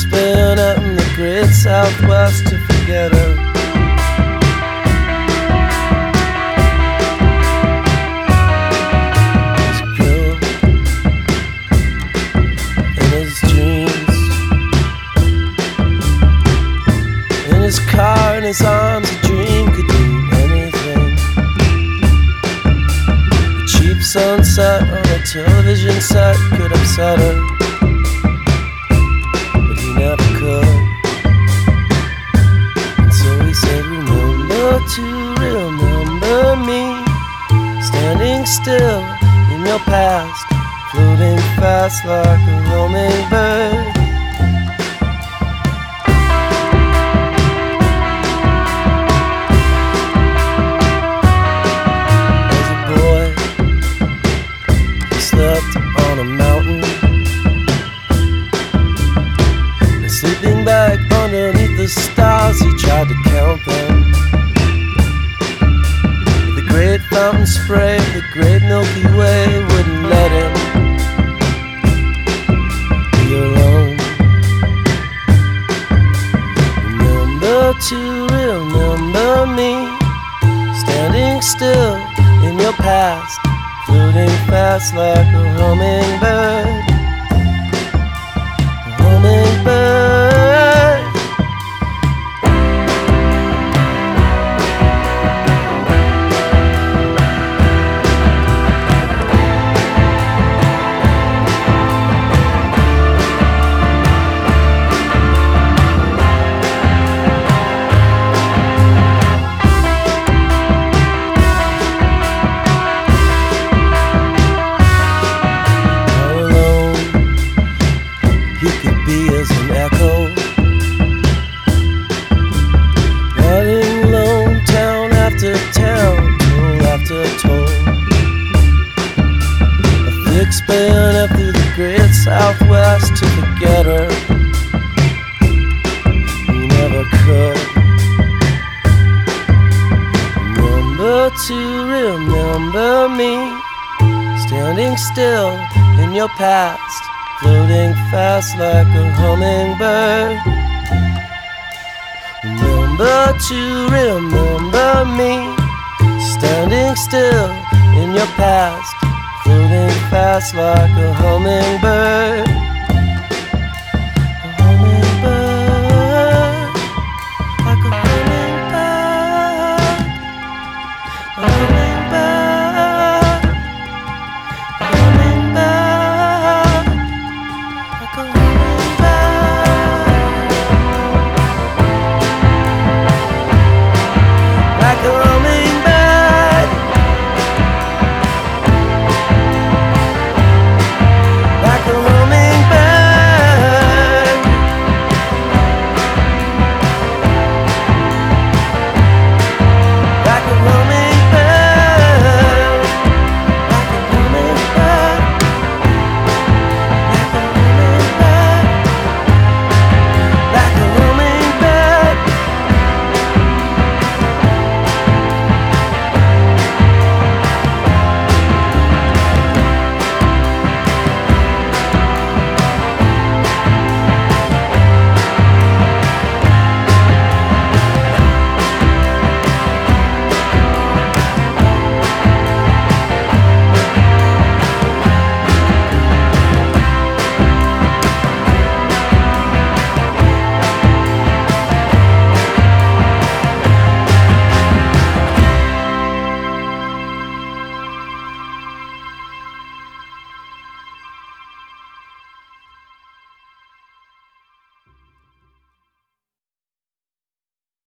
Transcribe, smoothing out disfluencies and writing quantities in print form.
spin out in the great Southwest to forget her. There's a girl in his dreams, in his car, in his arms, a dream could do anything. A cheap sunset on a television set could upset her, but he never could. And so he said, remember to remember me, standing still in your past, floating fast like a roaming bird. Slept on a mountain, and sleeping back underneath the stars, he tried to count them. The great fountain spray, the great Milky Way wouldn't let him be alone. Remember to remember me, standing still in your past, floating fast like a hummingbird. A hummingbird. Spin up through the great Southwest to forget her. You never could. Remember to remember me, standing still in your past, floating fast like a hummingbird. Remember to remember me, standing still in your past, floating fast like a hummingbird.